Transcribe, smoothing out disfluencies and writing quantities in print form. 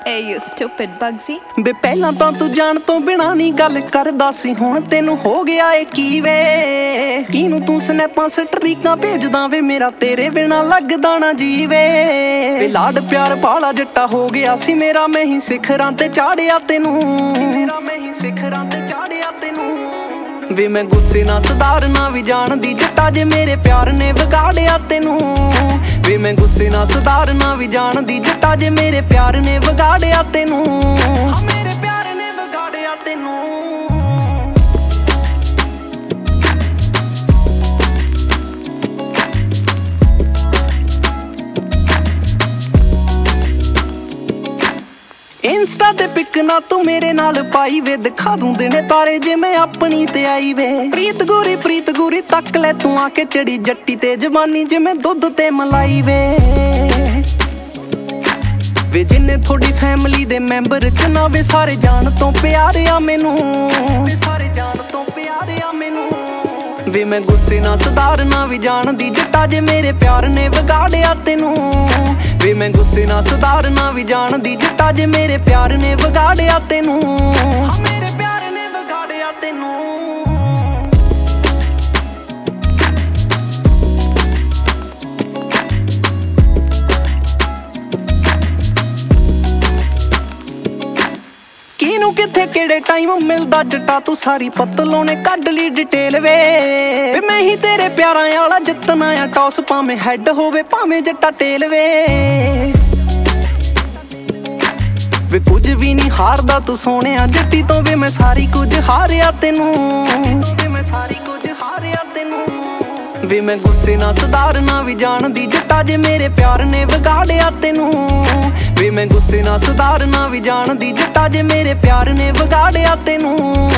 Hey you stupid Bugsy। ਬੇ ਪਹਿਲਾਂ ਤਾਂ ਤੂੰ ਜਾਣ ਤੋਂ ਬਿਨਾ ਨਹੀਂ ਗੱਲ ਕਰਦਾ ਸੀ, ਹੁਣ ਤੈਨੂੰ ਹੋ ਗਿਆ ਏ ਕੀ ਵੇ। ਕਿਨੂੰ ਤੂੰ ਸਨੈਪਾਂ ਸਟਰੀਕਾਂ ਭੇਜਦਾ ਵੇ, ਮੇਰਾ ਤੇਰੇ ਬਿਨਾ ਲੱਗਦਾ ਨਾ ਜੀਵੇ। ਵੇ ਲਾਡ ਪਿਆਰ ਬਾਲਾ ਜੱਟਾ ਹੋ ਗਿਆ ਸੀ ਮੇਰਾ, ਮੈਂ ਹੀ ਸਿਖਰਾਂ ਤੇ ਚਾੜਿਆ ਤੈਨੂੰ, ਮੇਰਾ ਮੈਂ ਹੀ ਸਿਖਰਾਂ ਤੇ ਚਾੜਿਆ ਤੈਨੂੰ। ਵੇ ਮੈਂ ਗੁੱਸੇ ਨਾਲ ਸੁਧਾਰਨਾ ਵੀ ਜਾਣਦੀ ਜੱਟਾ, ਜੇ ਮੇਰੇ ਪਿਆਰ ਨੇ ਵਿਗਾੜਿਆ ਤੈਨੂੰ। ਵੇ ਮੈਂ ਗੁੱਸੇ ਨਾਲ ਸੁਧਾਰਨਾ ਵੀ ਜਾਣਦੀ ਜੱਟਾ, ਜੇ ਮੇਰੇ ਪਿਆਰ ਨੇ ਵਿਗਾੜਿਆ ਤੈਨੂੰ। ਮੇਰੇ ਪਿਆਰ ਨੇ ਵਿਗਾੜਿਆ ਤੈਨੂੰ। ਇੰਸਟਾ ਤੇ ਪਿਕ ਨਾ ਤੂੰ ਮੇਰੇ ਨਾਲ ਪਾਈ ਵੇ, ਦਿਖਾ ਦੂੰ ਦਿਨੇ ਤਾਰੇ ਜੇ ਮੈਂ ਆਪਣੀ ਤੇ ਆਈ ਵੇ। ਪ੍ਰੀਤ ਗੋਰੀ ਤੱਕ ਲੈ ਤੂੰ ਆ ਕੇ ਚੜੀ ਜੱਟੀ ਤੇ ਜਵਾਨੀ ਜਿਵੇਂ ਦੁੱਧ ਤੇ ਮਲਾਈ ਵੇ। ਵੇ ਜਿੰਨੇ ਥੋੜੀ ਫੈਮਿਲੀ ਦੇ ਮੈਂਬਰ ਚ ਨਾ ਵੇ, ਸਾਰੇ ਜਾਣ ਤੋਂ ਪਿਆਰੇ ਆ ਮੈਨੂੰ, ਵੇ ਸਾਰੇ ਜਾਣ ਤੋਂ ਪਿਆਰੇ ਆ ਮੈਨੂੰ। ਵੇ ਮੈਂ ਗੁੱਸੇ ਨਾਲ ਸੁਧਾਰਨਾ ਵੀ ਜਾਣਦੀ ਜੱਟਾ, ਜੇ ਮੇਰੇ ਪਿਆਰ ਨੇ ਵਿਗਾੜਿਆ ਤੈਨੂੰ। ਵੇ ਮੈਂ ਗੁੱਸੇ ਨਾਲ ਸੁਧਾਰਨਾ ਵੀ ਜਾਣਦੀ ਜੱਟਾ, ਜੇ ਮੇਰੇ ਪਿਆਰ ਨੇ ਵਿਗਾੜਿਆ ਤੈਨੂੰ। ਮੇਰੇ ਪਿਆਰ ਨੇ ਵਿਗਾੜਿਆ ਤੈਨੂੰ। ਕਿਨੂੰ ਕਿੱਥੇ ਕਿਹੜੇ ਟਾਈਮ ਮਿਲਦਾ ਜੱਟਾ, ਤੂੰ ਸਾਰੀ ਪਤਲੋਂ ਨੇ ਕੱਢ ਲਈ ਡਿਟੇਲ ਵੇ। ਮੈਂ ਹੀ ਤੇਰੇ ਪਿਆਰਾਂ ਵਾਲਾ ਜਿੱਤਣਾ ਆ ਟੌਸ, ਭਾਵੇਂ ਹੈਡ ਹੋਵੇ ਭਾਵੇਂ ਜੱਟਾ ਟੇਲ ਵੇ। ਵੇ ਕੁਝ ਵੀ ਨਹੀਂ ਹਾਰਦਾ ਤੂੰ ਸੋਹਣਿਆ ਜੱਟੀ ਤੋਂ, ਵੇ ਮੈਂ ਸਾਰੀ ਕੁਝ ਹਾਰਿਆ ਤੈਨੂੰ, ਵੇ ਮੈਂ ਸਾਰੀ ਕੁਝ ਹਾਰਿਆ ਤੈਨੂੰ। ਵੇ ਮੈਂ ਗੁੱਸੇ ਨਾਲ ਸੁਧਾਰਨਾ ਵੀ ਜਾਣਦੀ ਜੱਟਾ, ਜੇ ਮੇਰੇ ਪਿਆਰ ਨੇ ਵਿਗਾੜਿਆ ਤੈਨੂੰ। ਵੇ ਮੈਂ ਗੁੱਸੇ ਨਾਲ ਸੁਧਾਰਨਾ ਵੀ ਜਾਣਦੀ ਜੱਟਾ, ਜੇ ਮੇਰੇ ਪਿਆਰ ਨੇ ਵਿਗਾੜਿਆ ਤੈਨੂੰ।